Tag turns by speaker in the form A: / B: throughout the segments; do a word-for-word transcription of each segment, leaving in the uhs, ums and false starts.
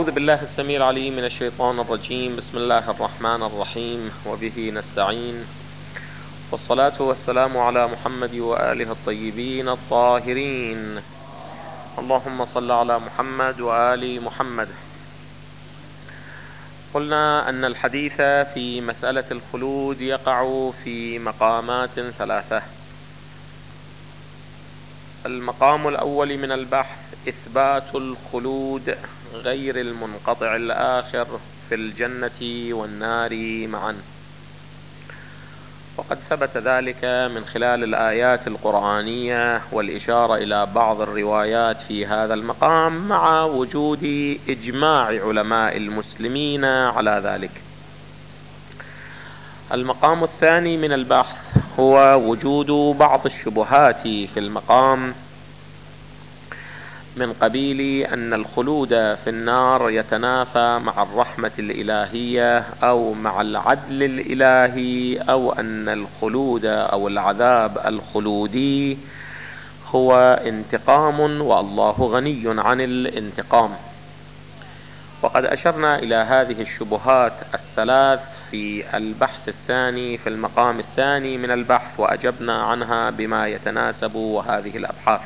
A: أعوذ بالله السميع العليم من الشيطان الرجيم. بسم الله الرحمن الرحيم، وبه نستعين، والصلاة والسلام على محمد وآله الطيبين الطاهرين. اللهم صل على محمد وآل محمد. قلنا أن الحديث في مسألة الخلود يقع في مقامات ثلاثة. المقام الأول من البحث إثبات الخلود غير المنقطع الآخر في الجنة والنار معا، وقد ثبت ذلك من خلال الآيات القرآنية والإشارة إلى بعض الروايات في هذا المقام، مع وجود إجماع علماء المسلمين على ذلك. المقام الثاني من البحث هو وجود بعض الشبهات في المقام، من قبيل أن الخلود في النار يتنافى مع الرحمة الإلهية أو مع العدل الإلهي، أو أن الخلود أو العذاب الخلودي هو انتقام والله غني عن الانتقام. وقد أشرنا إلى هذه الشبهات الثلاث في البحث الثاني في المقام الثاني من البحث، وأجبنا عنها بما يتناسب وهذه الأبحاث.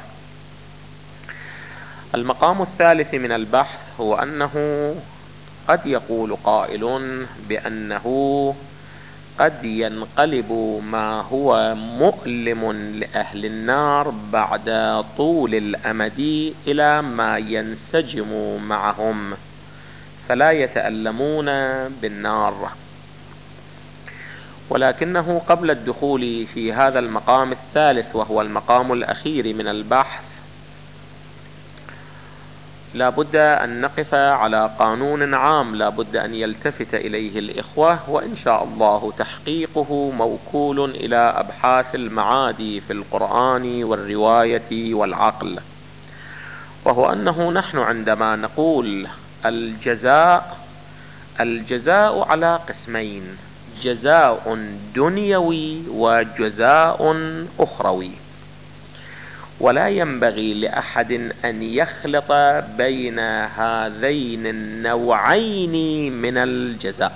A: المقام الثالث من البحث هو أنه قد يقول قائل بأنه قد ينقلب ما هو مؤلم لأهل النار بعد طول الأمد إلى ما ينسجم معهم، فلا يتألمون بالنار. ولكنه قبل الدخول في هذا المقام الثالث وهو المقام الأخير من البحث، لا بد أن نقف على قانون عام لا بد أن يلتفت إليه الإخوة، وإن شاء الله تحقيقه موكول إلى أبحاث المعادي في القرآن والرواية والعقل، وهو أنه نحن عندما نقول الجزاء الجزاء على قسمين: جزاء دنيوي وجزاء أخروي، ولا ينبغي لأحد أن يخلط بين هذين النوعين من الجزاء.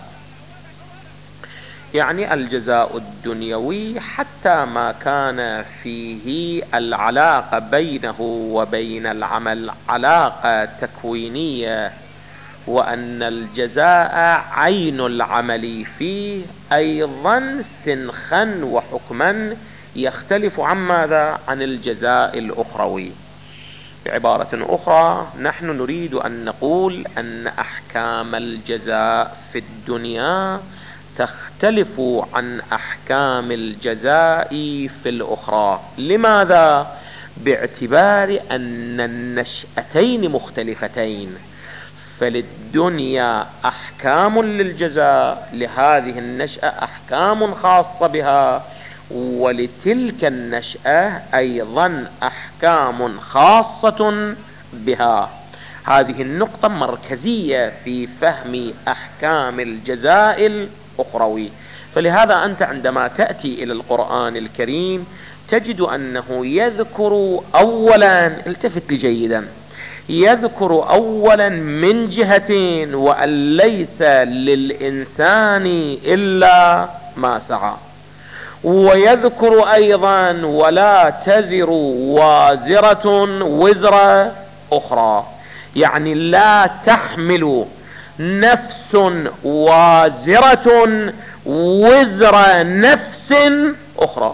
A: يعني الجزاء الدنيوي حتى ما كان فيه العلاقة بينه وبين العمل علاقة تكوينية، وأن الجزاء عين العمل فيه أيضا سنخا وحكما يختلف عن ماذا؟ عن الجزاء الأخروي. بعبارة أخرى، نحن نريد أن نقول أن أحكام الجزاء في الدنيا تختلف عن أحكام الجزاء في الأخرى. لماذا؟ باعتبار أن النشأتين مختلفتين، فللدنيا أحكام للجزاء، لهذه النشأة أحكام خاصة بها، ولتلك النشأة أيضا أحكام خاصة بها. هذه النقطة مركزية في فهم أحكام الجزاء الأخروي. فلهذا أنت عندما تأتي إلى القرآن الكريم تجد أنه يذكر أولا، التفت جيدا، يذكر أولا من جهتين: وأن ليس للإنسان إلا ما سعى، ويذكر أيضا: ولا تزر وازرة وزر أخرى، يعني لا تحمل نفس وازرة وزر نفس أخرى،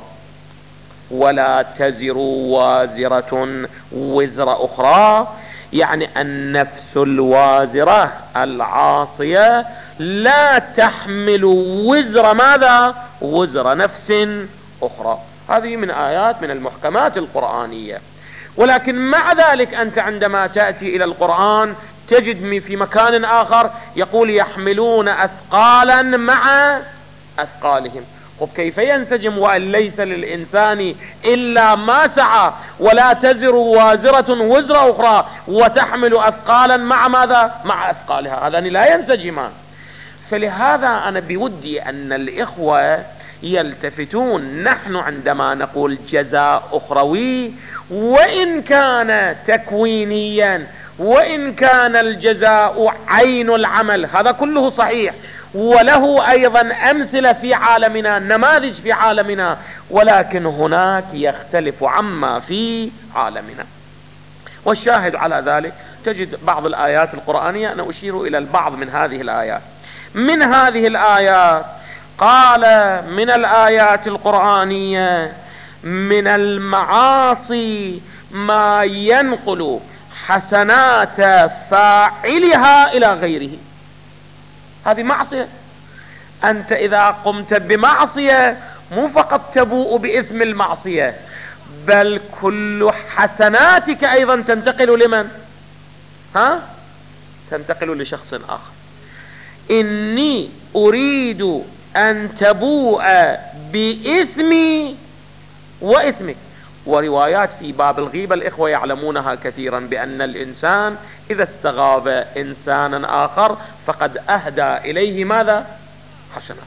A: ولا تزر وازرة وزر أخرى، يعني النفس الوازرة العاصية لا تحمل وزر ماذا؟ وزر نفس أخرى. هذه من آيات من المحكمات القرآنية. ولكن مع ذلك أنت عندما تأتي إلى القرآن تجد في مكان آخر يقول: يحملون أثقالا مع أثقالهم. طب كيف ينسجم وأن ليس للإنسان إلا ما سعى، ولا تزر وازرة وزر أخرى، وتحمل أثقالا مع ماذا؟ مع أثقالها؟ هذان لا ينسجمان. فلهذا أنا بودي أن الإخوة يلتفتون. نحن عندما نقول جزاء أخروي، وإن كان تكوينيا وإن كان الجزاء عين العمل، هذا كله صحيح، وله أيضا أمثلة في عالمنا، نماذج في عالمنا، ولكن هناك يختلف عما في عالمنا. والشاهد على ذلك تجد بعض الآيات القرآنية، أنا أشير إلى البعض من هذه الآيات. من هذه الآيات قال من الآيات القرآنية: من المعاصي ما ينقل حسنات فاعلها إلى غيره. هذه معصية، أنت إذا قمت بمعصية مو فقط تبوء بإثم المعصية، بل كل حسناتك أيضا تنتقل لمن؟ ها؟ تنتقل لشخص آخر. إني أريد أن تبوء بإثمي وإثمك. وروايات في باب الغيبة الإخوة يعلمونها كثيرا، بأن الإنسان إذا استغاب إنسانا آخر فقد أهدى إليه ماذا؟ حسنات.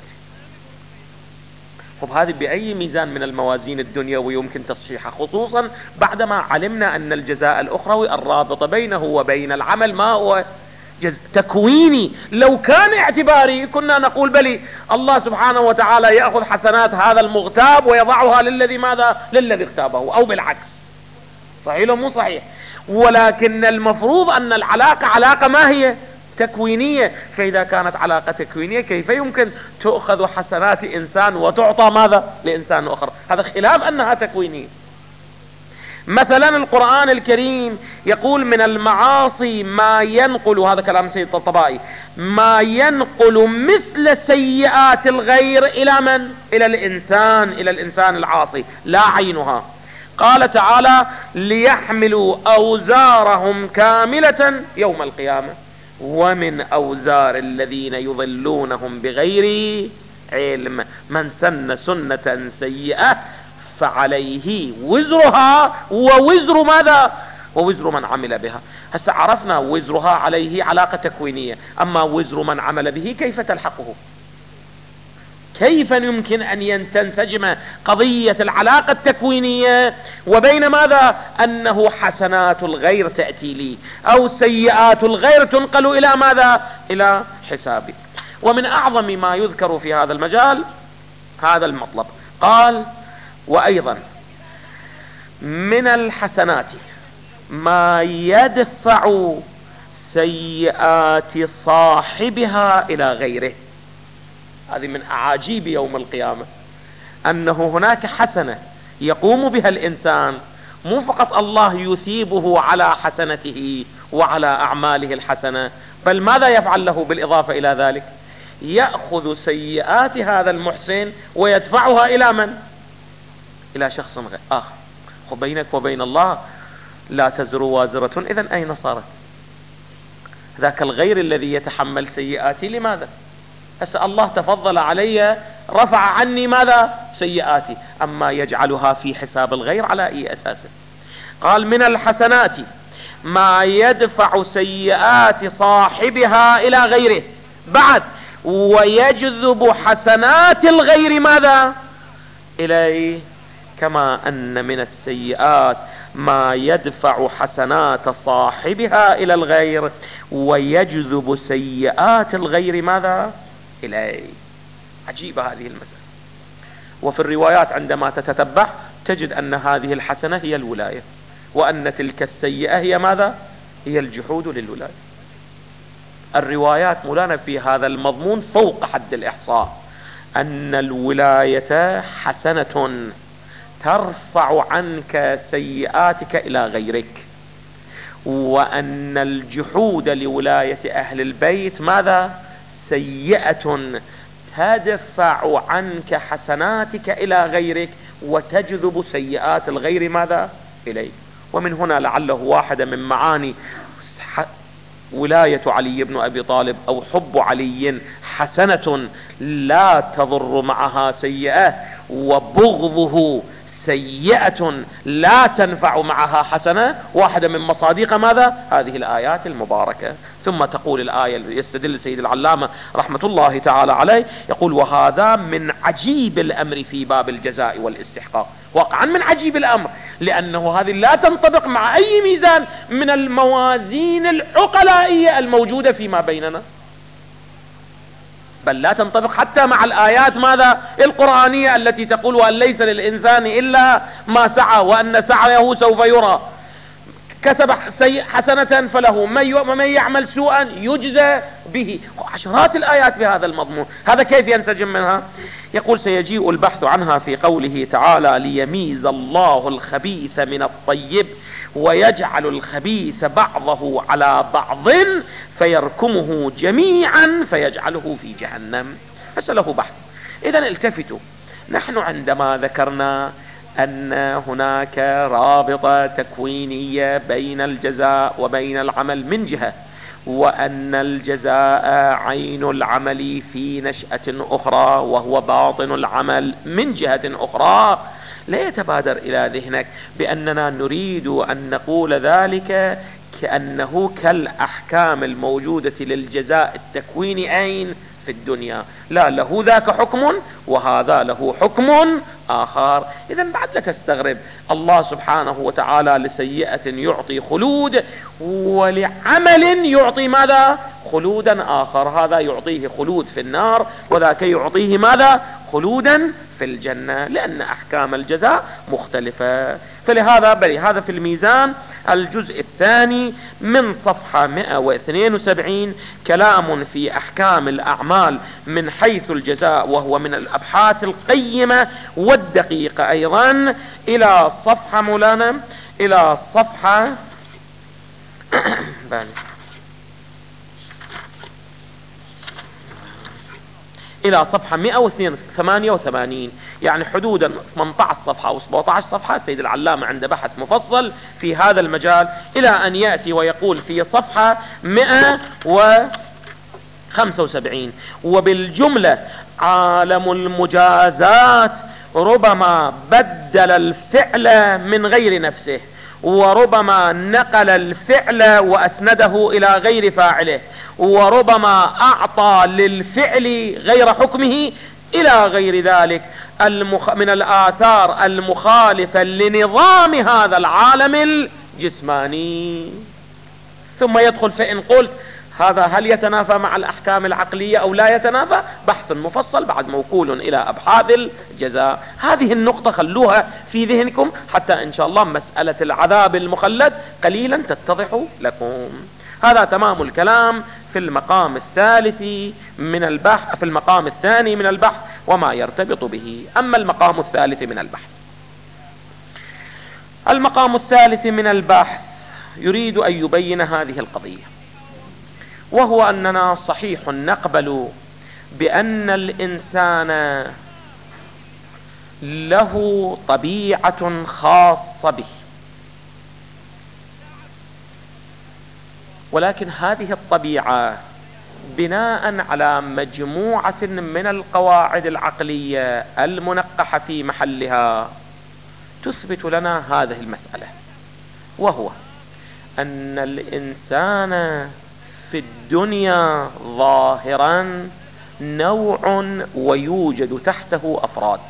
A: طب هذه بأي ميزان من الموازين الدنيوية يمكن تصحيحها، خصوصا بعدما علمنا أن الجزاء الأخروي الرابط بينه وبين العمل ما هو تكويني. لو كان اعتباري كنا نقول بلي الله سبحانه وتعالى يأخذ حسنات هذا المغتاب ويضعها للذي ماذا؟ للذي اغتابه، أو بالعكس. صحيح مو صحيح؟ ولكن المفروض أن العلاقة علاقة ما هي؟ تكوينية. فإذا كانت علاقة تكوينية كيف يمكن تأخذ حسنات إنسان وتعطى ماذا؟ لإنسان آخر؟ هذا خلاف أنها تكوينية. مثلا القرآن الكريم يقول: من المعاصي ما ينقل، هذا كلام سيد الطبائي، ما ينقل مثل سيئات الغير إلى من؟ إلى الإنسان، إلى الإنسان العاصي، لا عينها. قال تعالى: ليحملوا أوزارهم كاملة يوم القيامة ومن أوزار الذين يضلونهم بغير علم من سن سنة سيئة فعليه وزرها ووزر ماذا؟ ووزر من عمل بها. هسه عرفنا وزرها عليه علاقة تكوينية، أما وزر من عمل به كيف تلحقه؟ كيف يمكن أن تنسجم قضية العلاقة التكوينية وبين ماذا؟ أنه حسنات الغير تأتي لي أو سيئات الغير تنقل إلى ماذا؟ إلى حسابي. ومن أعظم ما يذكر في هذا المجال هذا المطلب. قال: وأيضا من الحسنات ما يدفع سيئات صاحبها إلى غيره. هذه من أعاجيب يوم القيامة، أنه هناك حسنة يقوم بها الإنسان، مو فقط الله يثيبه على حسنته وعلى أعماله الحسنة، بل ماذا يفعل له بالإضافة إلى ذلك؟ يأخذ سيئات هذا المحسن ويدفعها إلى من؟ إلى شخص غير آخر. وبينك وبين الله لا تزر وازرة، إذن أين صارت؟ ذاك الغير الذي يتحمل سيئاتي لماذا؟ هسه الله تفضل علي، رفع عني ماذا؟ سيئاتي، أما يجعلها في حساب الغير على أي أساس؟ قال: من الحسنات ما يدفع سيئات صاحبها إلى غيره، بعد ويجذب حسنات الغير ماذا؟ إليه. كما أن من السيئات ما يدفع حسنات صاحبها إلى الغير ويجذب سيئات الغير ماذا؟ إليه. عجيبة هذه المسألة. وفي الروايات عندما تتتبع تجد أن هذه الحسنة هي الولاية، وأن تلك السيئة هي ماذا؟ هي الجحود للولاية. الروايات مولانا في هذا المضمون فوق حد الإحصاء، أن الولاية حسنة ترفع عنك سيئاتك إلى غيرك، وأن الجحود لولاية أهل البيت ماذا؟ سيئة تدفع عنك حسناتك إلى غيرك وتجذب سيئات الغير ماذا؟ إليك. ومن هنا لعله واحدة من معاني ولاية علي بن أبي طالب أو حب علي حسنة لا تضر معها سيئة، وبغضه سيئة لا تنفع معها حسنة، واحدة من مصادق ماذا؟ هذه الآيات المباركة. ثم تقول الآية، يستدل سيد العلامة رحمة الله تعالى عليه، يقول: وهذا من عجيب الأمر في باب الجزاء والاستحقاق. واقعا من عجيب الأمر، لأنه هذه لا تنطبق مع أي ميزان من الموازين العقلائية الموجودة فيما بيننا، بل لا تنطبق حتى مع الآيات ماذا؟ القرآنية التي تقول: وأن ليس للإنسان إلا ما سعى وأن سعيه سوف يرى، كتب حسنة فله، ومن يعمل سوءا يجزى به. عشرات الآيات بهذا المضمون، هذا كيف ينسجم منها؟ يقول: سيجيء البحث عنها في قوله تعالى: ليميز الله الخبيث من الطيب ويجعل الخبيث بعضه على بعض فيركمه جميعا فيجعله في جهنم. فسأله بحث. إذن التفتوا، نحن عندما ذكرنا أن هناك رابطة تكوينية بين الجزاء وبين العمل من جهة، وأن الجزاء عين العمل في نشأة أخرى وهو باطن العمل من جهة أخرى، لا يتبادر إلى ذهنك بأننا نريد أن نقول ذلك كأنه كالأحكام الموجودة للجزاء التكويني عين في الدنيا. لا، له ذاك حكم وهذا له حكم آخر. إذن بعد لا تستغرب، الله سبحانه وتعالى لسيئة يعطي خلود، ولعمل يعطي ماذا؟ خلودا آخر. هذا يعطيه خلود في النار، وذاك يعطيه ماذا؟ خلودا في الجنة، لأن أحكام الجزاء مختلفة. فلهذا بل هذا في الميزان الجزء الثاني من صفحة مئة واثنين وسبعين كلام في أحكام الأعمال من حيث الجزاء، وهو من الأبحاث القيمة والدقيقة أيضا. إلى صفحة مولانا، إلى صفحة إلى صفحة مئة وثمانية وثمانين، يعني حدودا ثمانية عشر صفحة أو سبعة عشر صفحة. سيد العلامة عنده بحث مفصل في هذا المجال، إلى أن يأتي ويقول في صفحة مئة وخمسة وسبعين: وبالجملة عالم المجازات ربما بدل الفعل من غير نفسه، وربما نقل الفعل وأسنده إلى غير فاعله، وربما أعطى للفعل غير حكمه إلى غير ذلك المخ... من الآثار المخالفة لنظام هذا العالم الجسماني. ثم يدخل فإن قلت هذا هل يتنافى مع الأحكام العقلية أو لا يتنافى؟ بحث مفصل بعد موكول إلى أبحاث الجزاء. هذه النقطة خلوها في ذهنكم حتى إن شاء الله مسألة العذاب المخلد قليلا تتضح لكم. هذا تمام الكلام في المقام الثالث من البحث، في المقام الثاني من البحث وما يرتبط به. أما المقام الثالث من البحث، المقام الثالث من البحث يريد أن يبين هذه القضية، وهو أننا صحيح نقبل بأن الإنسان له طبيعة خاصة به، ولكن هذه الطبيعة بناء على مجموعة من القواعد العقلية المنقحة في محلها تثبت لنا هذه المسألة، وهو أن الإنسان في الدنيا ظاهرا نوع ويوجد تحته أفراد.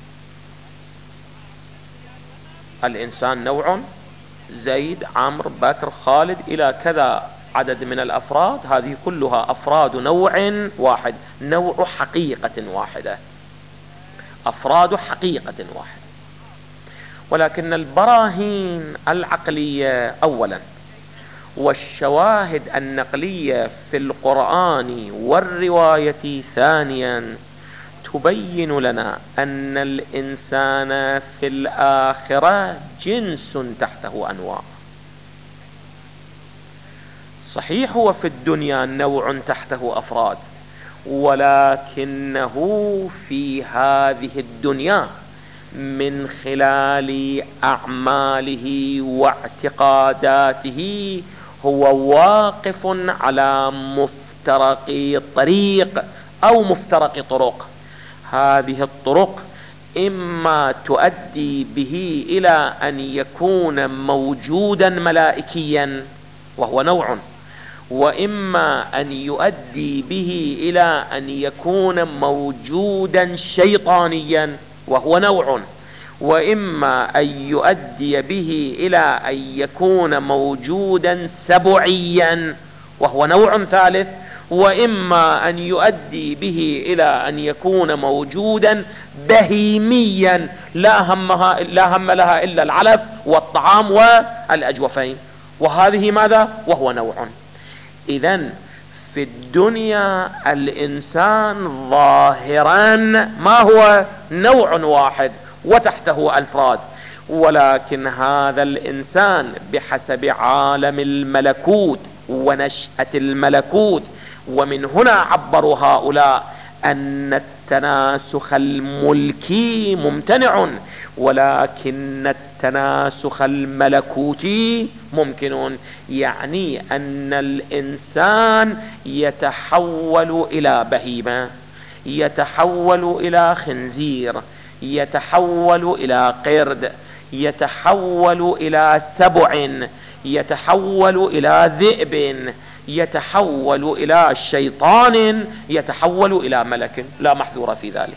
A: الإنسان نوع، زيد، عمرو، بكر، خالد، إلى كذا عدد من الأفراد، هذه كلها أفراد نوع واحد، نوع حقيقة واحدة، أفراد حقيقة واحدة. ولكن البراهين العقلية أولا والشواهد النقلية في القرآن والرواية ثانيا تبين لنا أن الإنسان في الآخرة جنس تحته أنواع. صحيح هو في الدنيا نوع تحته أفراد، ولكنه في هذه الدنيا من خلال أعماله واعتقاداته هو واقف على مفترق طريق أو مفترق طرق. هذه الطرق إما تؤدي به إلى أن يكون موجودا ملائكيا وهو نوع، وإما أن يؤدي به إلى أن يكون موجودا شيطانيا وهو نوع، وإما أن يؤدي به إلى أن يكون موجودا سبعيا وهو نوع ثالث، وإما أن يؤدي به إلى أن يكون موجودا بهيميا لا همها لا هم لها إلا العلف والطعام والأجوفين، وهذه ماذا؟ وهو نوع. إذن في الدنيا الإنسان ظاهرا ما هو؟ نوع واحد وتحته أفراد، ولكن هذا الإنسان بحسب عالم الملكوت ونشأة الملكوت، ومن هنا عبروا هؤلاء أن التناسخ الملكي ممتنع، ولكن التناسخ الملكوتي ممكن، يعني أن الإنسان يتحول إلى بهيمة، يتحول إلى خنزير، يتحول إلى قرد، يتحول إلى سبع، يتحول إلى ذئب، يتحول إلى شيطان، يتحول إلى ملك، لا محذور في ذلك.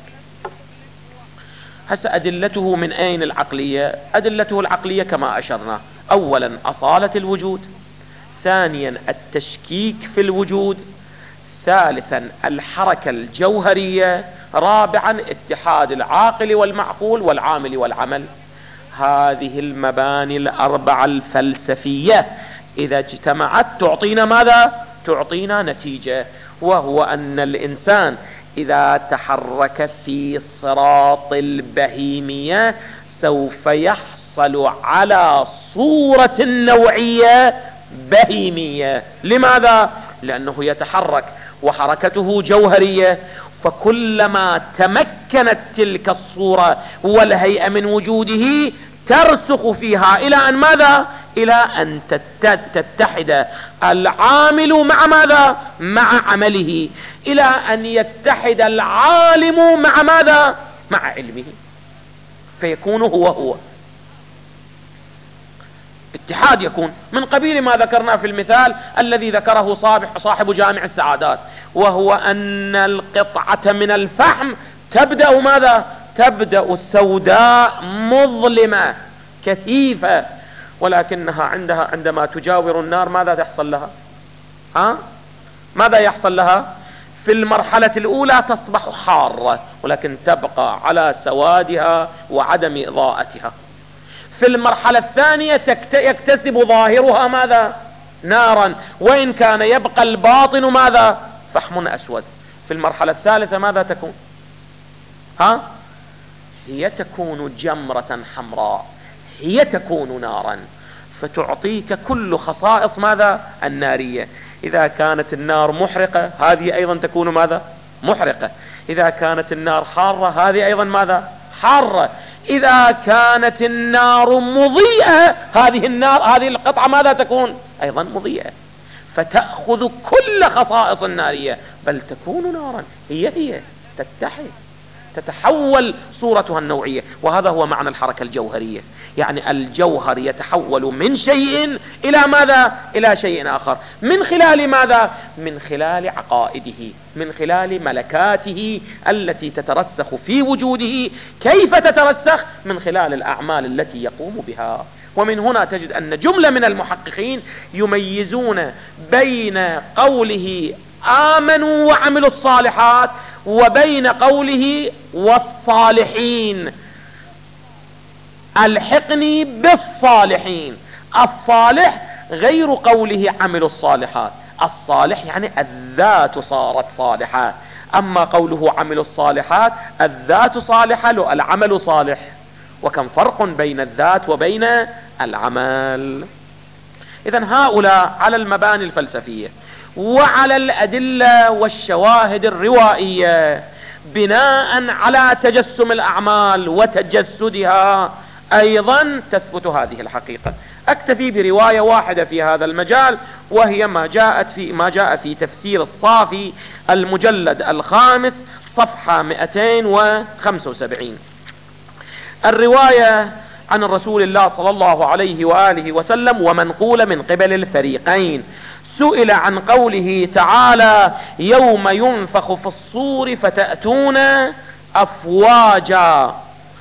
A: هسه أدلته من أين العقلية؟ أدلته العقلية كما أشرنا: أولا أصالة الوجود، ثانيا التشكيك في الوجود، ثالثا الحركة الجوهرية، رابعا اتحاد العاقل والمعقول والعامل والعمل. هذه المباني الأربعة الفلسفية إذا اجتمعت تعطينا ماذا؟ تعطينا نتيجة، وهو أن الإنسان إذا تحرك في صراط البهيمية سوف يحصل على صورة نوعية بهيمية. لماذا؟ لأنه يتحرك وحركته جوهرية، فكلما تمكنت تلك الصورة والهيئة من وجوده ترسخ فيها إلى أن ماذا؟ إلى أن تتحد العامل مع ماذا؟ مع عمله، إلى أن يتحد العالم مع ماذا؟ مع علمه، فيكون هو هو اتحاد، يكون من قبيل ما ذكرنا في المثال الذي ذكره صاحب جامع السعادات، وهو أن القطعة من الفحم تبدأ ماذا؟ تبدأ سوداء مظلمة كثيفة، ولكنها عندها عندما تجاور النار ماذا تحصل لها؟ ها؟ ماذا يحصل لها؟ في المرحلة الأولى تصبح حارة، ولكن تبقى على سوادها وعدم إضاءتها. في المرحلة الثانية يكتسب ظاهرها ماذا؟ نارا، وإن كان يبقى الباطن ماذا؟ فحم أسود. في المرحلة الثالثة ماذا تكون؟ ها؟ هي تكون جمرة حمراء، هي تكون نارا، فتعطيك كل خصائص ماذا؟ النارية. إذا كانت النار محرقة هذه أيضا تكون ماذا؟ محرقة. إذا كانت النار حارة هذه أيضا ماذا؟ حارة. إذا كانت النار مضيئة هذه النار هذه القطعة ماذا تكون؟ أيضا مضيئة، فتأخذ كل خصائص النارية، بل تكون نارا، هي هي تتحد، تتحول صورتها النوعية. وهذا هو معنى الحركة الجوهرية، يعني الجوهر يتحول من شيء إلى ماذا؟ إلى شيء آخر. من خلال ماذا؟ من خلال عقائده، من خلال ملكاته التي تترسخ في وجوده. كيف تترسخ؟ من خلال الأعمال التي يقوم بها. ومن هنا تجد أن جملة من المحققين يميزون بين قوله آمنوا وعملوا الصالحات وبين قوله والصالحين، الحقني بالصالحين. الصالح غير قوله عملوا الصالحات، الصالح يعني الذات صارت صالحة، أما قوله عملوا الصالحات الذات صالحة العمل صالح. وكم فرق بين الذات وبين العمل. إذن هؤلاء على المباني الفلسفية وعلى الأدلة والشواهد الروائية بناء على تجسم الأعمال وتجسدها أيضا تثبت هذه الحقيقة. أكتفي برواية واحدة في هذا المجال، وهي ما جاءت في ما جاء في تفسير الصافي المجلد الخامس صفحة مئتين وخمسة وسبعين. الرواية عن الرسول الله صلى الله عليه وآله وسلم ومنقولة من قبل الفريقين، سئل عن قوله تعالى يوم ينفخ في الصور فتأتون أفواجا،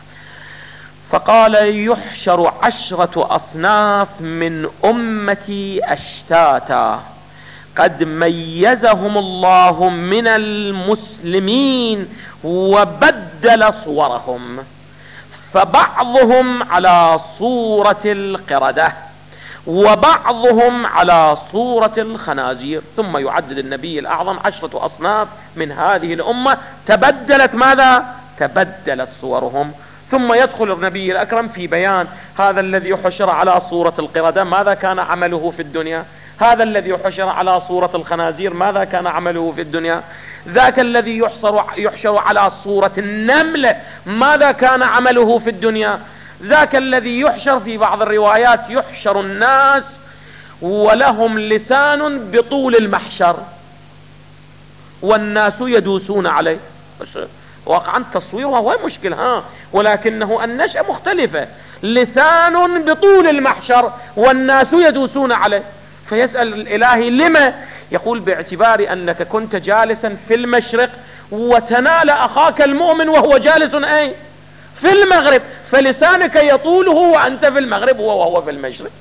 A: فقال يحشر عشرة أصناف من أمتي أشتاتا قد ميزهم الله من المسلمين وبدل صورهم، فبعضهم على صورة القردة وبعضهم على صورة الخنازير. ثم يعدد النبي الأعظم عشرة أصناف من هذه الأمة تبدلت ماذا؟ تبدلت صورهم. ثم يدخل النبي الأكرم في بيان هذا الذي حشر على صورة القردة ماذا كان عمله في الدنيا، هذا الذي حشر على صورة الخنازير ماذا كان عمله في الدنيا، ذاك الذي يحشر, يحشر على صورة النمل ماذا كان عمله في الدنيا، ذاك الذي يحشر في بعض الروايات يحشر الناس ولهم لسان بطول المحشر والناس يدوسون عليه. واقعا تصويرها هو مشكلة ها، ولكنه النشأة مختلفة، لسان بطول المحشر والناس يدوسون عليه. فيسأل الإلهي لما؟ يقول باعتبار أنك كنت جالسا في المشرق وتنال أخاك المؤمن وهو جالس أي في المغرب، فلسانك يطوله وأنت في المغرب وهو في المشرق.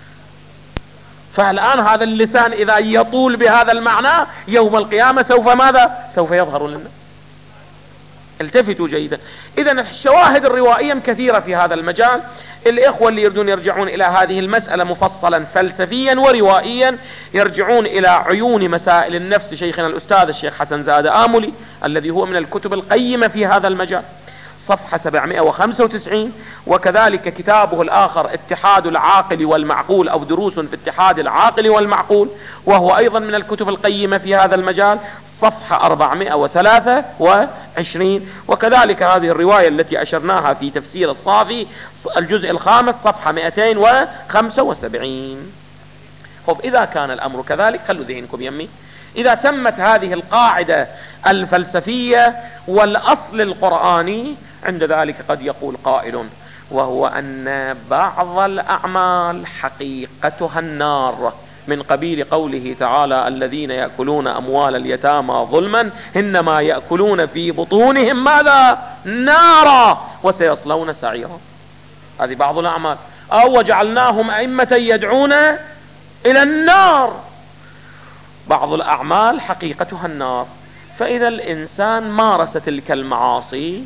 A: فالآن هذا اللسان إذا يطول بهذا المعنى يوم القيامة سوف ماذا؟ سوف يظهر للناس. التفتوا جيدا. إذن الشواهد الروائية كثيرة في هذا المجال. الإخوة اللي يريدون يرجعون إلى هذه المسألة مفصلا فلسفيا وروائيا يرجعون إلى عيون مسائل النفس شيخنا الأستاذ الشيخ حسن زاد آملي الذي هو من الكتب القيمة في هذا المجال، صفحة سبعمائة وخمسة وتسعين، وكذلك كتابه الآخر اتحاد العاقل والمعقول أو دروس في اتحاد العاقل والمعقول، وهو أيضا من الكتب القيمة في هذا المجال، صفحة أربعمائة وثلاثة وعشرين. وكذلك هذه الرواية التي أشرناها في تفسير الصافي الجزء الخامس صفحة مئتين وخمسة وسبعين. طب إذا كان الأمر كذلك خلوا ذهنكم يمي، إذا تمت هذه القاعدة الفلسفية والأصل القرآني، عند ذلك قد يقول قائل وهو أن بعض الأعمال حقيقتها النار، من قبيل قوله تعالى الذين يأكلون أموال اليتامى ظلما إنما يأكلون في بطونهم ماذا؟ نارا وسيصلون سعيرا. هذه بعض الأعمال. أو وجعلناهم أئمة يدعون إلى النار، بعض الأعمال حقيقتها النار. فإذا الإنسان مارس تلك المعاصي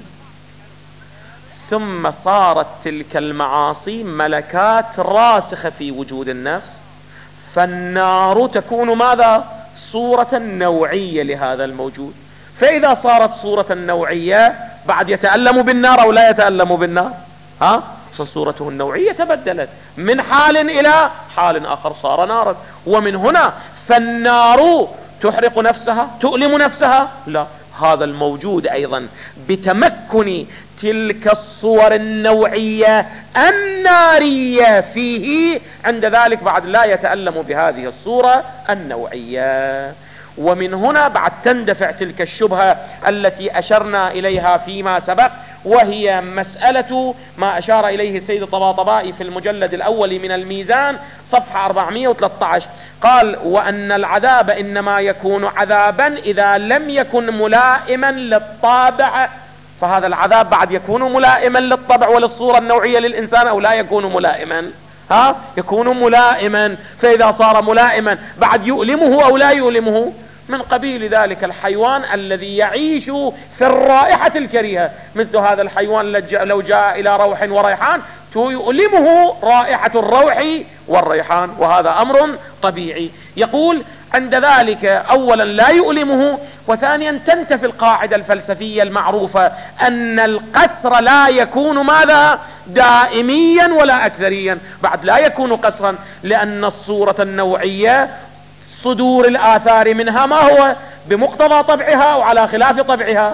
A: ثم صارت تلك المعاصي ملكات راسخة في وجود النفس، فالنار تكون ماذا؟ صورة نوعية لهذا الموجود. فإذا صارت صورة نوعية بعد يتألم بالنار أو لا يتألم بالنار؟ ها؟ صورته النوعية تبدلت من حال إلى حال آخر، صار نارا. ومن هنا فالنار تحرق نفسها تؤلم نفسها؟ لا، هذا الموجود أيضا بتمكن تلك الصور النوعية النارية فيه، عند ذلك بعد لا يتألم بهذه الصورة النوعية. ومن هنا بعد تندفع تلك الشبهة التي أشرنا إليها فيما سبق، وهي مسألة ما أشار إليه السيد الطباطبائي في المجلد الأول من الميزان صفحة أربعمائة وثلاثة عشر، قال وأن العذاب إنما يكون عذابا إذا لم يكن ملائما للطابع. فهذا العذاب بعد يكون ملائما للطبع وللصورة النوعية للإنسان أو لا يكون ملائما؟ ها؟ يكون ملائما. فإذا صار ملائما بعد يؤلمه أو لا يؤلمه؟ من قبيل ذلك الحيوان الذي يعيش في الرائحة الكريهة، مثل هذا الحيوان لو جاء إلى روح وريحان يؤلمه رائحة الروح والريحان، وهذا أمر طبيعي. يقول عند ذلك أولا لا يؤلمه، وثانيا تنتفي القاعدة الفلسفية المعروفة أن القسر لا يكون ماذا؟ دائميا ولا أكثريا. بعد لا يكون قسرا لأن الصورة النوعية صدور الآثار منها ما هو؟ بمقتضى طبعها أو على خلاف طبعها؟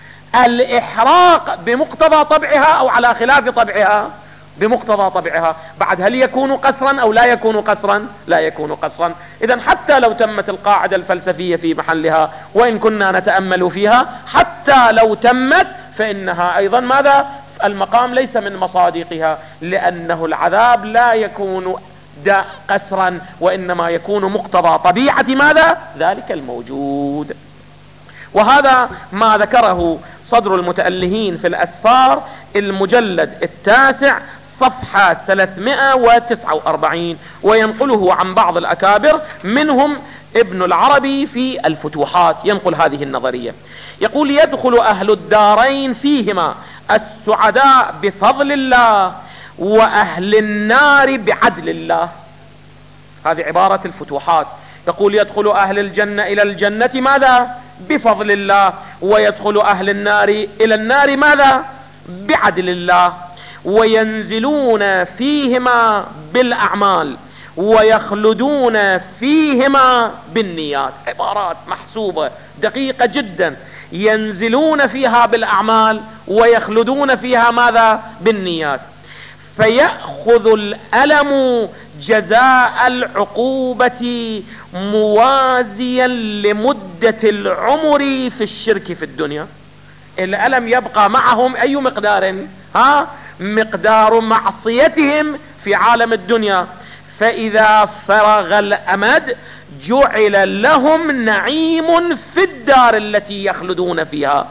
A: الإحراق بمقتضى طبعها أو على خلاف طبعها؟ بمقتضى طبعها. بعد هل يكون قسرا أو لا يكون قسرا؟ لا يكون قسرا. إذن حتى لو تمت القاعدة الفلسفية في محلها وإن كنا نتأمل فيها، حتى لو تمت فإنها أيضا ماذا؟ المقام ليس من مصادقها، لأنه العذاب لا يكون قسرا، وإنما يكون مقتضى طبيعة ماذا؟ ذلك الموجود. وهذا ما ذكره صدر المتألهين في الأسفار المجلد التاسع صفحة ثلاثمائة وتسعة وأربعين، وينقله عن بعض الأكابر منهم ابن العربي في الفتوحات، ينقل هذه النظرية. يقول: يدخل أهل الدارين فيهما السعداء بفضل الله، وأهل النار بعدل الله. هذه عبارة الفتوحات. يقول: يدخل أهل الجنة إلى الجنة ماذا؟ بفضل الله. ويدخل أهل النار إلى النار ماذا؟ بعدل الله. وينزلون فيهما بالأعمال، ويخلدون فيهما بالنيات. عبارات محسوبة دقيقة جدا. ينزلون فيها بالأعمال، ويخلدون فيها ماذا؟ بالنيات. فيأخذ الألم جزاء العقوبة موازيا لمدة العمر في الشرك في الدنيا. الألم يبقى معهم أي مقدار؟ ها؟ مقدار معصيتهم في عالم الدنيا. فإذا فرغ الأمد جعل لهم نعيم في الدار التي يخلدون فيها.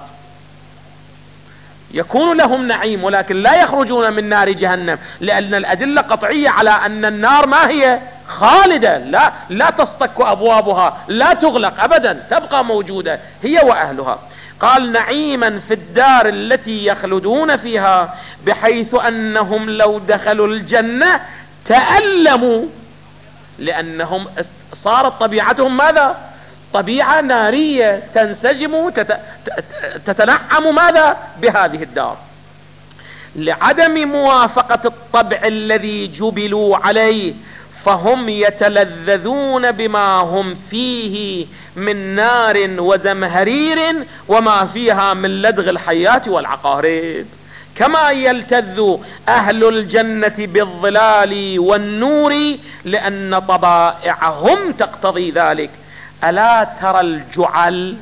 A: يكون لهم نعيم، ولكن لا يخرجون من نار جهنم، لأن الأدلة قطعية على أن النار ما هي؟ خالدة، لا, لا تصطك أبوابها، لا تغلق أبدا، تبقى موجودة هي وأهلها. قال: نعيما في الدار التي يخلدون فيها، بحيث أنهم لو دخلوا الجنة تألموا، لأنهم صارت طبيعتهم ماذا؟ طبيعة نارية، تنسجم تتنعم ماذا؟ بهذه الدار، لعدم موافقة الطبع الذي جبلوا عليه، فهم يتلذذون بما هم فيه من نار وزمهرير، وما فيها من لدغ الحيات والعقارب، كما يلتذ أهل الجنة بالظلال والنور، لأن طبائعهم تقتضي ذلك. ألا ترى الجعل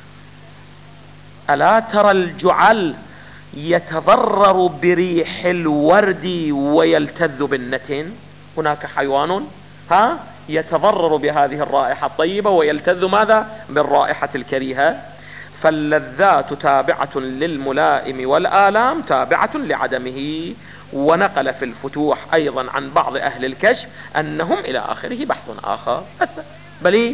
A: ألا ترى الجعل يتضرر بريح الورد ويلتذ بالنتن؟ هناك حيوان ها يتضرر بهذه الرائحة الطيبة ويلتذ ماذا؟ بالرائحة الكريهة. فاللذات تابعة للملائم، والآلام تابعة لعدمه. ونقل في الفتوح أيضا عن بعض أهل الكشف أنهم إلى آخره. بحث آخر هسه بلي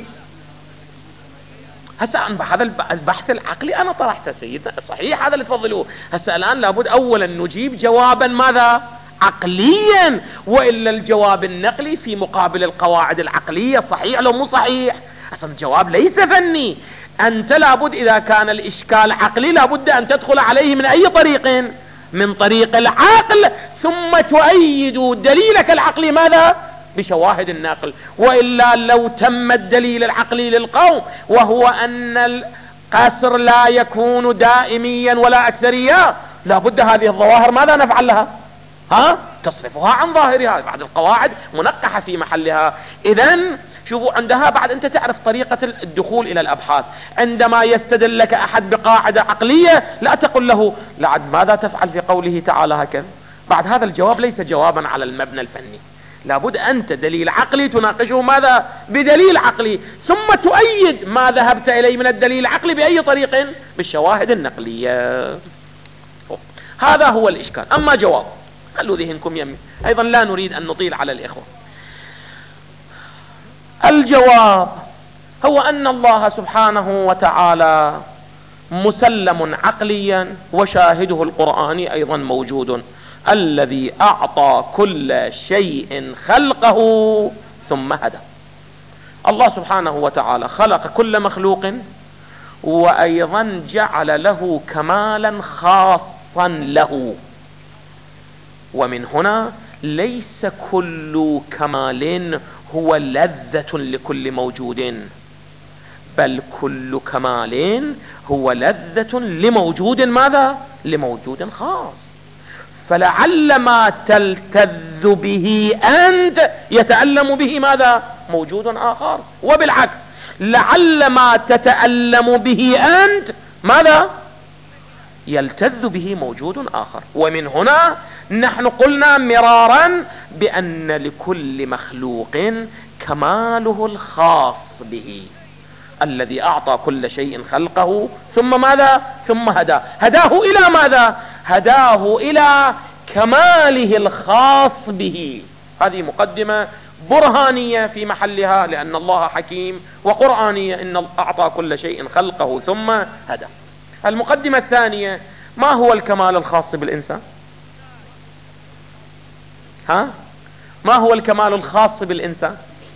A: هسه عن هذا البحث العقلي أنا طرحته سيدنا، صحيح هذا اللي تفضلوه. هسه الآن لابد أولا نجيب جوابا ماذا؟ عقليا، وإلا الجواب النقلي في مقابل القواعد العقلية صحيح لو مو صحيح؟ أصلا الجواب ليس فني. أنت لابد إذا كان الإشكال عقلي لابد أن تدخل عليه من أي طريق؟ من طريق العقل، ثم تؤيد دليلك العقلي ماذا؟ بشواهد النقل. وإلا لو تم الدليل العقلي للقوم وهو أن القصر لا يكون دائميا ولا أكثريا، لابد هذه الظواهر ماذا نفعل لها؟ ها؟ تصرفها عن ظاهرها. بعد القواعد منقحة في محلها. إذن شوفوا عندها بعد أنت تعرف طريقة الدخول إلى الأبحاث. عندما يستدل لك أحد بقاعدة عقلية لا تقل له لعد ماذا تفعل في قوله تعالى هكذا. بعد هذا الجواب ليس جوابا على المبنى الفني. لابد أنت دليل عقلي تناقشه ماذا؟ بدليل عقلي، ذم تؤيد ما ذهبت إليه من الدليل العقلي بأي طريق؟ بالشواهد النقلية. هذا هو الإشكال. أما جواب خلوا ذهنكم يمي، أيضا لا نريد أن نطيل على الإخوة. الجواب هو أن الله سبحانه وتعالى مسلم عقليا، وشاهده القرآن أيضا موجود، الذي أعطى كل شيء خلقه ثم هدى. الله سبحانه وتعالى خلق كل مخلوق، وأيضا جعل له كمالا خاصا له. ومن هنا ليس كل كمال هو لذة لكل موجود، بل كل كمال هو لذة لموجود ماذا؟ لموجود خاص. فلعل ما تلتذ به أنت يتألم به ماذا؟ موجود آخر. وبالعكس، لعل ما تتألم به أنت ماذا؟ يلتذ به موجود آخر. ومن هنا نحن قلنا مرارا بأن لكل مخلوق كماله الخاص به، الذي أعطى كل شيء خلقه ثم ماذا؟ ثم هداه. هداه إلى ماذا؟ هداه إلى كماله الخاص به. هذه مقدمة برهانية في محلها، لأن الله حكيم، وقرآنية، إن أعطى كل شيء خلقه ثم هداه. المقدمة الثانية: ما هو الكمال الخاص بالإنسان؟ ها؟ ما هو الكمال الخاص بالإنسان؟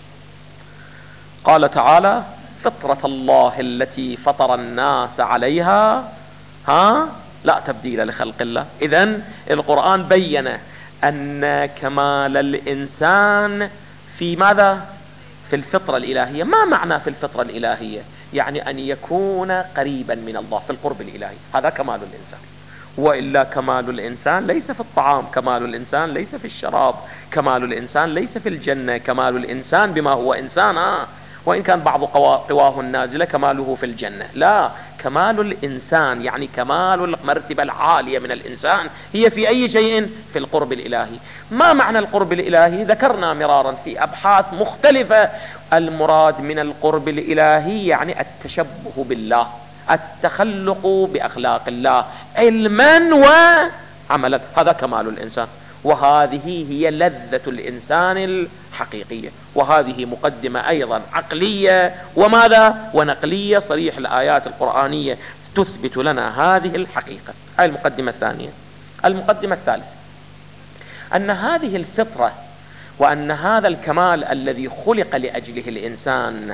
A: قال تعالى: فطرة الله التي فطر الناس عليها ها لا تبديل لخلق الله. إذن القرآن بين أن كمال الإنسان في ماذا؟ في الفطرة الإلهية. ما معنى في الفطرة الإلهية؟ يعني أن يكون قريبا من الله في القرب الإلهي، هذا كمال الإنسان. وإلا كمال الإنسان ليس في الطعام، كمال الإنسان ليس في الشراب، كمال الإنسان ليس في الجنة، كمال الإنسان بما هو إنسان، آه وإن كان بعض قواه النازلة كماله في الجنة. لا، كمال الإنسان يعني كمال المرتبة العالية من الإنسان هي في أي شيء؟ في القرب الإلهي. ما معنى القرب الإلهي؟ ذكرنا مرارا في أبحاث مختلفة. المراد من القرب الإلهي يعني التشبه بالله، التخلق بأخلاق الله علما وعملا، هذا كمال الإنسان. وهذه هي لذة الإنسان الحقيقية. وهذه مقدمة أيضا عقلية وماذا؟ ونقلية. صريح الآيات القرآنية تثبت لنا هذه الحقيقة. هذه المقدمة الثانية. المقدمة الثالثة: أن هذه الفطرة وأن هذا الكمال الذي خلق لأجله الإنسان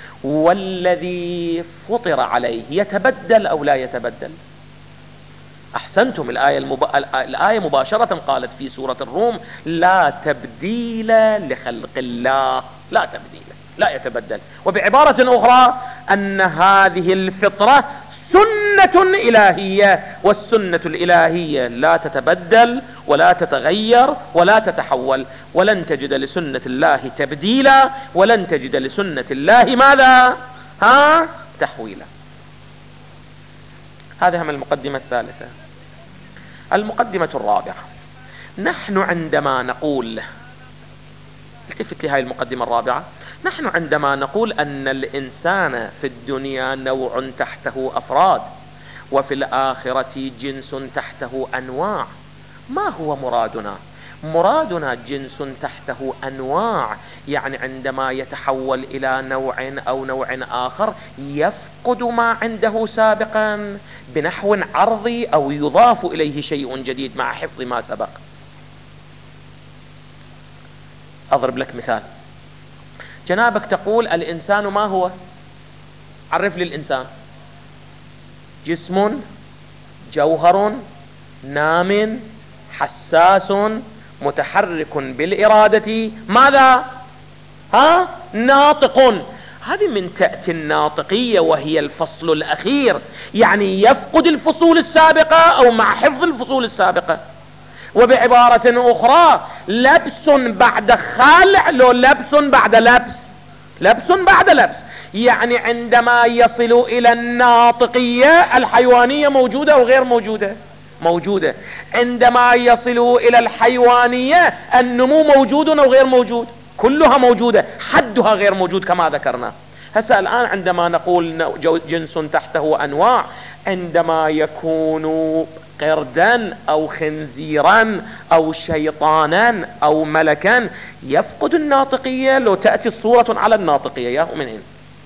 A: والذي فطر عليه يتبدل أو لا يتبدل؟ أحسنتم. الآية, المب... الآية مباشرة قالت في سورة الروم: لا تبديل لخلق الله، لا تبديل، لا يتبدل. وبعبارة أخرى أن هذه الفطرة سنة إلهية، والسنة الإلهية لا تتبدل ولا تتغير ولا تتحول، ولن تجد لسنة الله تبديلا ولن تجد لسنة الله ماذا؟ ها؟ تحويلا. هذه من المقدمة الثالثة. المقدمة الرابعة: نحن عندما نقول، التفت لهذه المقدمة الرابعة، نحن عندما نقول أن الإنسان في الدنيا نوع تحته أفراد، وفي الآخرة جنس تحته أنواع، ما هو مرادنا؟ مرادنا جنس تحته أنواع، يعني عندما يتحول إلى نوع أو نوع آخر يفقد ما عنده سابقا بنحو عرضي أو يضاف إليه شيء جديد مع حفظ ما سبق. أضرب لك مثال. جنابك تقول الإنسان ما هو؟ عرف لي الإنسان. جسم، جوهر، نام، حساس، متحرك بالإرادة، ماذا؟ ها؟ ناطق. هذه من تأتي الناطقية وهي الفصل الأخير، يعني يفقد الفصول السابقة أو مع حفظ الفصول السابقة. وبعبارة أخرى لبس بعد خلع، لو لبس بعد لبس، لبس بعد لبس، يعني عندما يصل إلى الناطقية الحيوانية موجودة أو غير موجودة؟ موجودة. عندما يصل إلى الحيوانية النمو موجود أو غير موجود؟ كلها موجودة، حدها غير موجود كما ذكرنا. هسه الآن عندما نقول جنس تحته أنواع، عندما يكون قردا أو خنزيرا أو شيطانا أو ملكا يفقد الناطقية. لو تأتي الصورة على الناطقية يا من هنا،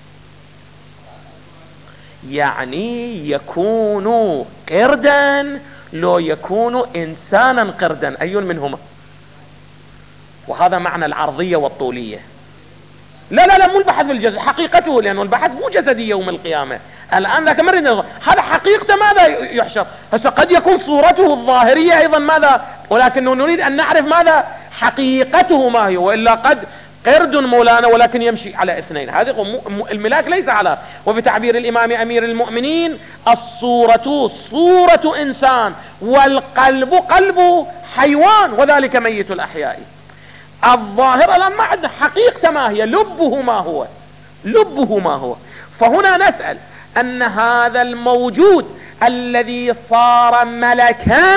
A: يعني يكون قردا لو يكون إنسانا قردا، أي منهما؟ وهذا معنى العرضية والطولية. لا لا لا، مو البحث بالجسد، حقيقته، لأنه البحث مو جسدي يوم القيامة. الآن ذاك مرة هذا حقيقته ماذا يحشر. هسه قد يكون صورته الظاهرية أيضا ماذا، ولكنه نريد أن نعرف ماذا حقيقته ما هي. وإلا قد قرد مولانا ولكن يمشي على اثنين، هذه الملاك ليس على. وبتعبير الإمام أمير المؤمنين: الصورة صورة إنسان والقلب قلب حيوان وذلك ميت الأحياء. الظاهر الآن ما عندنا حقيقة ما هي، لبه ما هو، لبه ما هو. فهنا نسأل: أن هذا الموجود الذي صار ملكا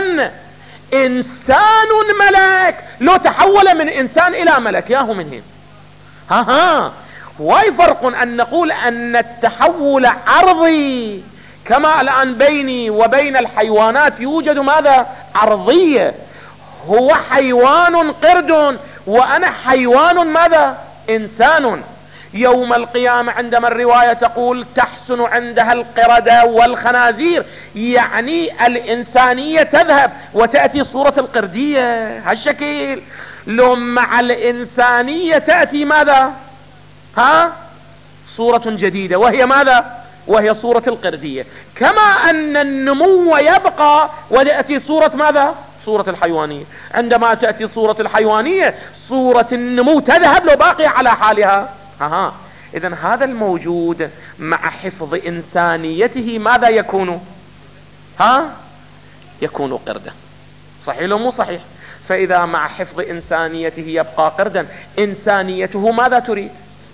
A: إنسان ملك، لو تحول من إنسان إلى ملك ياهو من هين. ها ها واي فرق أن نقول أن التحول عرضي، كما الآن بيني وبين الحيوانات يوجد ماذا؟ عرضية. هو حيوان قرد وأنا حيوان ماذا؟ إنسان. يوم القيامة عندما الرواية تقول تحسن عندها القردة والخنازير، يعني الإنسانية تذهب وتأتي صورة القردية هالشكل، لو مع الإنسانية تأتي ماذا؟ ها؟ صورة جديدة وهي ماذا؟ وهي صورة القردية. كما أن النمو يبقى وتأتي صورة ماذا؟ صورة الحيوانية. عندما تأتي صورة الحيوانية صورة النمو تذهب لو باقي على حالها. ها إذن هذا الموجود مع حفظ إنسانيته ماذا يكون؟ ها يكون قردا. صحيح لو مو صحيح؟ فإذا مع حفظ إنسانيته يبقى قردا، إنسانيته ماذا تريد؟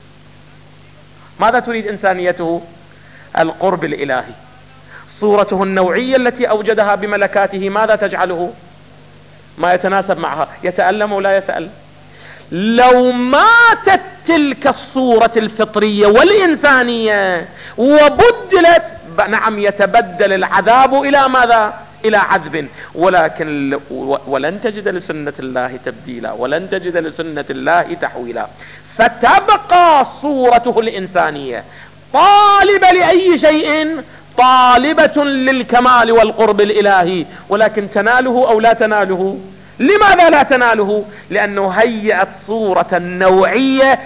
A: ماذا تريد إنسانيته؟ القرب الإلهي. صورته النوعية التي أوجدها بملكاته ماذا تجعله؟ ما يتناسب معها، يتألم ولا يتألم. لو ماتت تلك الصورة الفطرية والإنسانية وبدلت، نعم يتبدل العذاب إلى ماذا؟ إلى عذب. ولكن ولن تجد لسنة الله تبديلا، ولن تجد لسنة الله تحويلا. فتبقى صورته الإنسانية طالبة لأي شيء؟ طالبة للكمال والقرب الإلهي، ولكن تناله أو لا تناله؟ لماذا لا تناله؟ لأنه هيأت صورة نوعية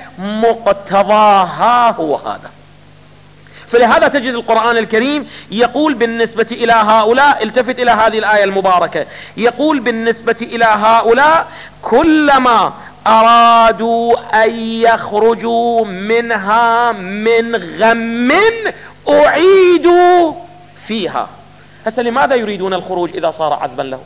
A: مقتضاها هو هذا. فلهذا تجد القرآن الكريم يقول بالنسبة إلى هؤلاء، التفت إلى هذه الآية المباركة، يقول بالنسبة إلى هؤلاء كلما أرادوا أن يخرجوا منها من غم أعيدوا فيها. هسه لماذا يريدون الخروج إذا صار عذبا له؟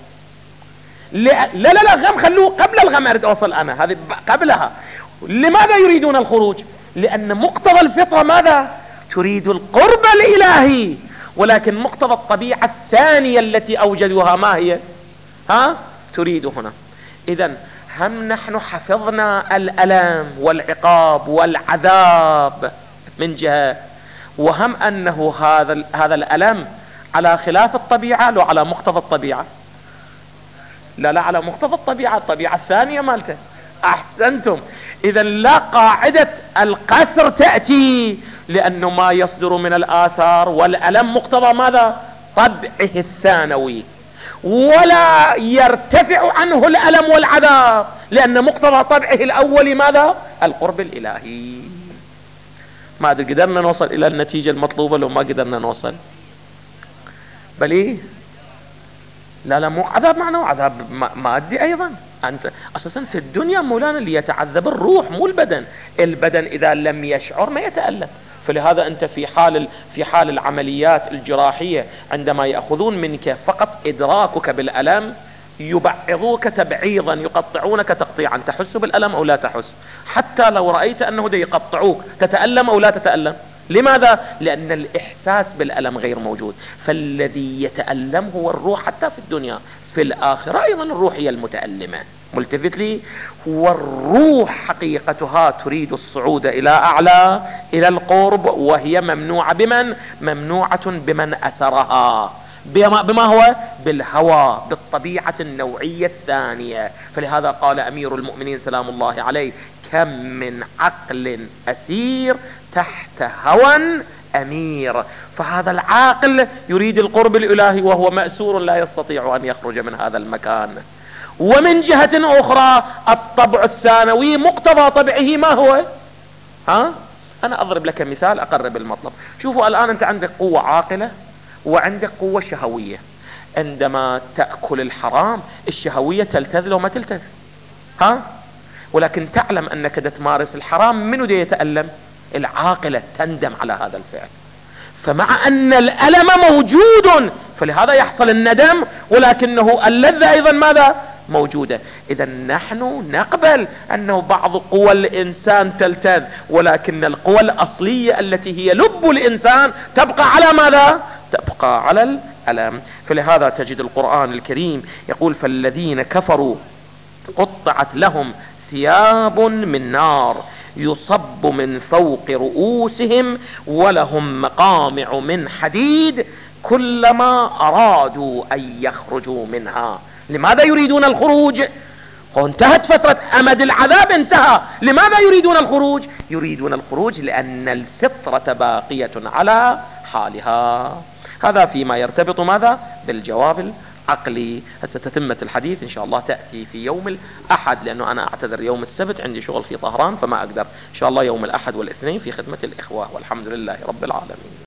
A: لا لا لا غم خلوه قبل الغم، أريد أوصل أنا هذه قبلها. لماذا يريدون الخروج؟ لأن مقتضى الفطرة ماذا؟ تريد القرب الإلهي، ولكن مقتضى الطبيعة الثانية التي أوجدوها ما هي؟ ها؟ تريد هنا. إذن هم نحن حفظنا الألم والعقاب والعذاب من جهة، وهم أنه هذا هذا الألم على خلاف الطبيعة لو على مقتضى الطبيعة؟ لا لا على مقتضى الطبيعة، الطبيعة الثانية مالته. أحسنتم. إذا لا، قاعدة القسر تأتي لأنه ما يصدر من الآثار والألم مقتضى ماذا؟ طبعه الثانوي، ولا يرتفع عنه الألم والعذاب لأن مقتضى طبعه الأول ماذا؟ القرب الإلهي. ما قدرنا نوصل إلى النتيجة المطلوبة لو ما قدرنا نوصل؟ بل إيه؟ لا لا مو عذاب معناه عذاب مادي أيضا. أنت أساسا في الدنيا مولانا اللي يتعذب الروح مو البدن. البدن إذا لم يشعر ما يتألم. فلهذا أنت في حال في حال العمليات الجراحية عندما يأخذون منك فقط إدراكك بالألم يبعضوك تبعيضا، يقطعونك تقطيعا، تحس بالألم أو لا تحس؟ حتى لو رأيت أنه دي يقطعوك تتألم أو لا تتألم؟ لماذا؟ لأن الإحساس بالألم غير موجود. فالذي يتألم هو الروح حتى في الدنيا. في الآخرة أيضا الروح هي المتألمة. ملتفت لي؟ والروح حقيقتها تريد الصعود إلى أعلى، إلى القرب، وهي ممنوعة بمن؟ ممنوعة بمن أثرها. بما هو؟ بالهوى، بالطبيعة النوعية الثانية. فلهذا قال أمير المؤمنين سلام الله عليه: كم من عقل أسير تحت هوى أمير. فهذا العاقل يريد القرب الإلهي وهو مأسور لا يستطيع أن يخرج من هذا المكان. ومن جهة أخرى الطبع الثانوي مقتضى طبعه ما هو؟ ها؟ أنا أضرب لك مثال أقرب المطلب. شوفوا الآن أنت عندك قوة عاقلة وعندك قوة شهوية. عندما تأكل الحرام الشهوية تلتذ لو ما تلتذ، ها؟ ولكن تعلم أنك تمارس الحرام، منو دي يتألم؟ العاقلة تندم على هذا الفعل. فمع أن الألم موجود فلهذا يحصل الندم، ولكنه اللذة أيضا ماذا؟ موجودة. إذا نحن نقبل أنه بعض قوى الإنسان تلتذ، ولكن القوى الأصلية التي هي لب الإنسان تبقى على ماذا؟ تبقى على الألم. فلهذا تجد القرآن الكريم يقول فالذين كفروا قطعت لهم ثياب من نار يصب من فوق رؤوسهم ولهم مقامع من حديد كلما أرادوا أن يخرجوا منها. لماذا يريدون الخروج؟ انتهت فترة أمد العذاب، انتهى. لماذا يريدون الخروج؟ يريدون الخروج لأن الفطرة باقية على حالها. هذا فيما يرتبط ماذا؟ بالجواب العقلي. هسه تتمة الحديث إن شاء الله تأتي في يوم الأحد، لأنه أنا أعتذر يوم السبت عندي شغل في طهران فما أقدر. إن شاء الله يوم الأحد والاثنين في خدمة الإخوة، والحمد لله رب العالمين.